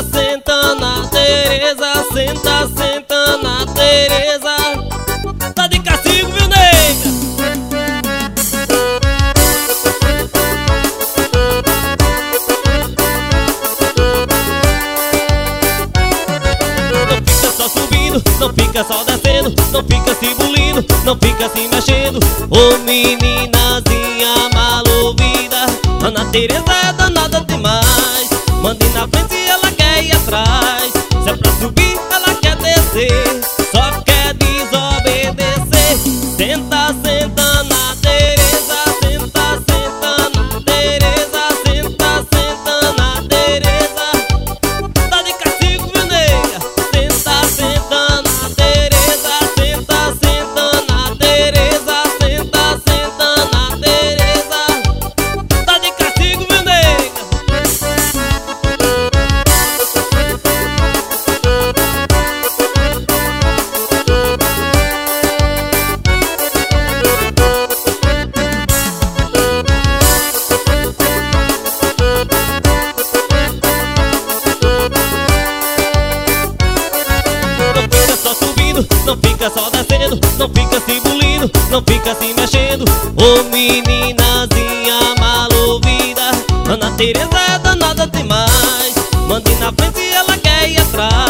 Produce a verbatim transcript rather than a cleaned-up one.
senta na Tereza, senta, senta na Tereza. Tá de castigo, viu, nega? Não fica só subindo, não fica só descendo, não fica se bulindo, não fica se mexendo. Ô meninazinha mal ouvida, Ana Tereza é danada demais. Manda ir na frente e ela quer ir atrás. Se é pra subir, ela quer descer, só quer desobedecer. Senta, senta na Tereza, senta, senta na Tereza, senta, senta na Tereza. Tá de castigo, viu, nega? Senta, senta na Tereza, senta, senta na Tereza, senta, senta na Tereza. Tá de castigo, viu, nega? Não fica só descendo, não fica se bulindo, não fica se mexendo. Ô meninazinha mal ouvida, Ana Tereza é danada demais. Manda ir na frente e ela quer ir atrás.